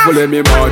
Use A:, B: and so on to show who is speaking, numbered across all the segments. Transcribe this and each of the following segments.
A: Follow me mad.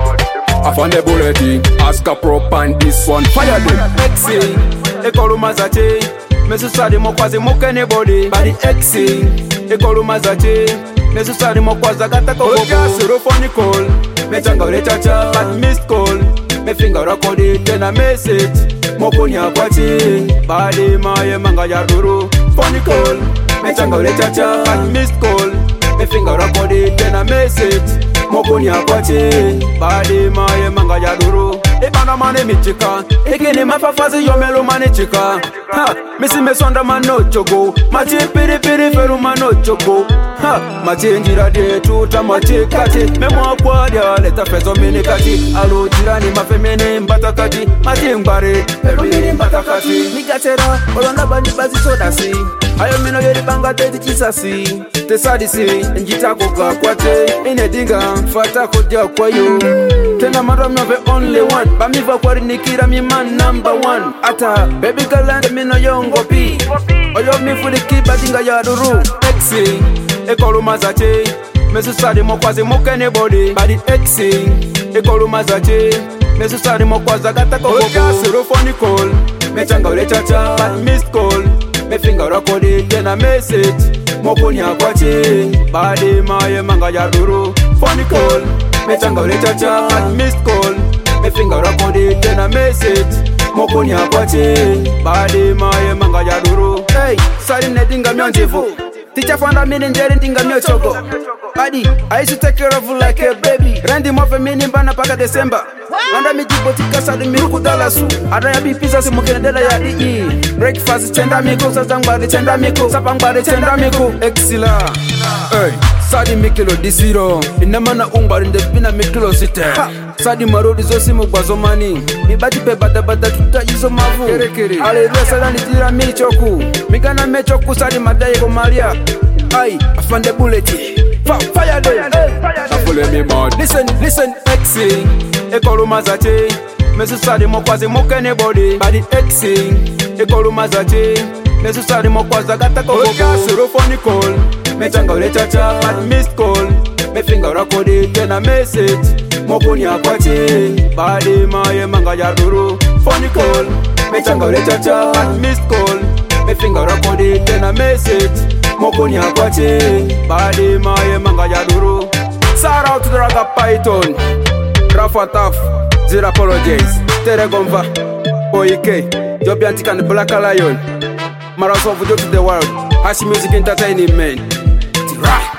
A: I found the bulletin. Ask a prop and this one. Fire them.
B: Exing, ekolu mazache. Mesusadi mokwazi muke anybody. Body exing, ekolu mazache. Mesusadi mokwaza gata kogo. Oja suru phone call. Mechanga ule chacha. But missed call. Me finger record it. Then a message. Mokuni akwachi. Body maye manga ya duru. Phone call. Mechanga ule chacha. But missed call. Me finger record it. Then a message. Mokuni akwachi. Body maye manga ya duru. Ebana mane michika. Egini mafafazi yomelo mane chika. Ha, misi mesonda mano chogo. Machi piri piri feru mano chogo. Ha, machi njira de tuta machi kati. Memo akwadia leta fezo mini kati. Alo jirani mafemene mbata kati. Machi mbare, feru mini mbata kati. Migatera, olonda bandi bazi soda si. Ayo mino yeri banga teti kisasi. Tesadi si, njita koka kwate. Inedinga, fata kodja kwa yo. Tena mara mnove only one. Bamiva kwari nikira mi man number one. Ata, baby girl and me no yongo pi. Oyo mi fuli kiba dinga ya duru. Exing, ekolu mazache. Mesusadi mokwazi muke anybody. Body exing, ekolu mazache. Mesusadi mokwaza gata kogo. Oja suru phone call. Mechanga ule chacha. But missed call. Me finger record it. Then a message. Mokuni akwachi. Body maye manga ya duru. Phone call. Mechanga ule chacha. But missed call. Me finger record it. Then a message. Mokuni akwachi. Body maye manga ya duru. Hey, sorry nedinga mionjivu. Teacher found a meaning jeri ndinga mio chogo. Buddy, I used to take care of you like a baby. Randy mofe mini mbana paka December. Wanda mijibotika sadi miruku dala su. Adaya bipisa si mukenedela ya ii. Breakfast chenda miku, sazangbari chenda miku. Sapangbari chenda miku. Exila. Hey, sadi mikilo disiro. Inamana ungbari ndepina mikilo site. Sadi marodi zosi mugwazomani. Mibati pe bada tutajizo mavu. Aleluya sada nitira michoku. Migana mechoku sadi madaye komalia. Ay, afande buleti. Fire them.
A: Follow me mad.
B: Listen, exing. Ekolu mazache. Mesusadi mokwazi muke anybody. Body exing. Ekolu mazache. Mesusadi mokwaza gata kogo. Oja suru phone call. Mechanga ule chacha. But missed call. Me finger record it. Then a message. Mokuni akwachi. Body maye manga ya duru. Phone call. Mechanga ule chacha. But missed call. Me finger record it. Then a message. Mokuni akwachi. Body maye manga ya duru. Shout out to the Raga Python. Rafa Taf. Zero apologies. Tere Gomva. Oike. Joby Antique and Black Lion. Marathon video to the world. Hashi Music Entertainment. Tira.